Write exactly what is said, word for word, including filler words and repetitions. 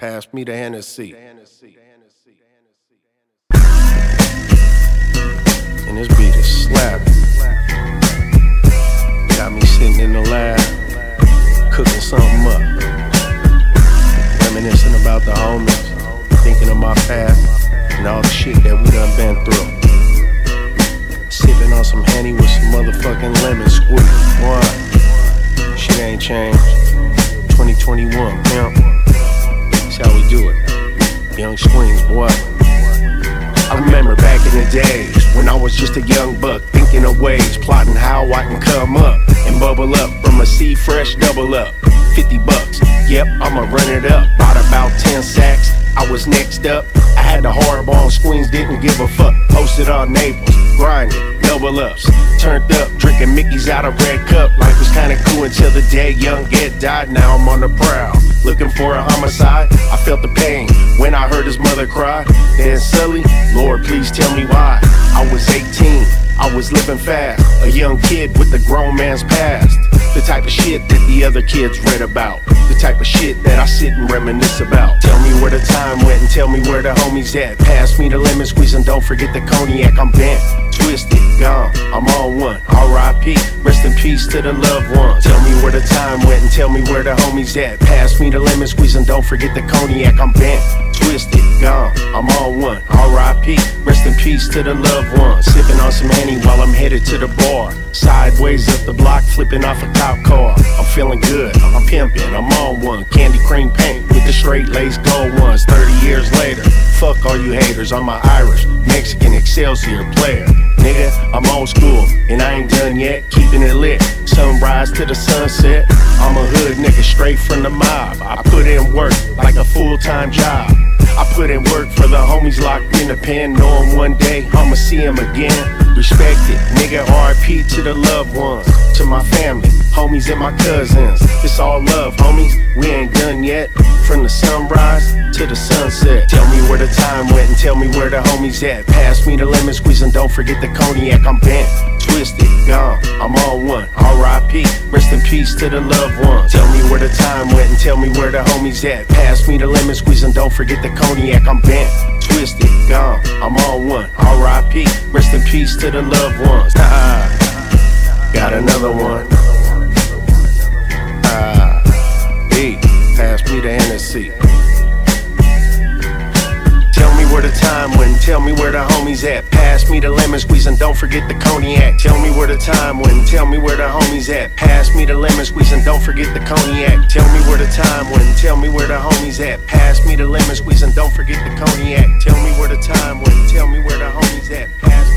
Pass me the Hennessy. And this beat is slapping. Got me sitting in the lab, cooking something up, reminiscing about the homies, thinking of my past and all the shit that we done been through. Sipping on some Henny with some motherfucking lemon squeeze. One, shit ain't changed. twenty twenty-one, pimp. That's how we do it. Young Squeens, boy. I remember back in the days when I was just a young buck, thinking of ways, plotting how I can come up and bubble up from a C fresh double up. fifty bucks, yep, I'ma run it up. Bought about ten sacks, I was next up. I had the hardball, Squeens didn't give a fuck. Posted on Naples, grinding, double ups. Turned up, drinking Mickey's out of red cup. Life was kinda cool until the day young Ed died. Now I'm on the prowl, looking for a homicide. I felt the pain when I heard his mother cry. Then Sully, Lord please tell me why. I was eighteen, I was living fast, a young kid with a grown man's past. The type of shit that the other kids read about, the type of shit that I sit and reminisce about. Tell me where the time went and tell me where the homies at. Pass me the lemon squeeze and don't forget the cognac. I'm bent, twisted, gone, I'm on one. R I P, rest in peace to the loved ones. Tell me where the time went and tell me where the homies at. Pass me the lemon squeeze and don't forget the cognac. I'm bent, twisted, gone, I'm on one. R I P, rest in peace to the loved ones. Sipping on some Henny while I'm headed to the bar. Sideways up the block, flipping off a cop car. I'm feeling good, I'm pimping, I'm on one. Candy cream paint with the straight lace gold ones. Thirty years later, fuck all you haters. I'm a Irish, Mexican, Excelsior player. Nigga, I'm old school, and I ain't done yet. Keeping it lit, sunrise to the sunset. I'm a hood nigga straight from the mob. I put in work like a full-time job. I put in work for the homies locked in the pen, knowing one day I'ma see them again. Respect it, nigga, R I P to the loved ones, to my family, homies and my cousins. It's all love, homies, we ain't done yet. From the sunrise to the sunset. Tell me where the time went and tell me where the homies at. Pass me the lemon squeeze and don't forget the cognac. I'm bent, twisted, gone, I'm on one. R I P, rest in peace to the loved ones. Tell me where the time went and tell me where the homies at. Pass me the lemon squeeze and don't forget the cognac. I'm bent, twisted, gone, I'm on one. R I P, rest in peace to the loved ones. Got another one. Ah, B, pass me the Hennessy. Tell me where the time went, tell me where the homies at. Pass me the lemon squeeze and don't forget the cognac. Tell me where the time went, tell me where the homies at. Pass me the lemon squeeze and don't forget the cognac. Tell me where the time went, tell me where the homies at. Pass me the lemon squeeze and don't forget the cognac. Tell me where the time went, tell me where the homies at. Pass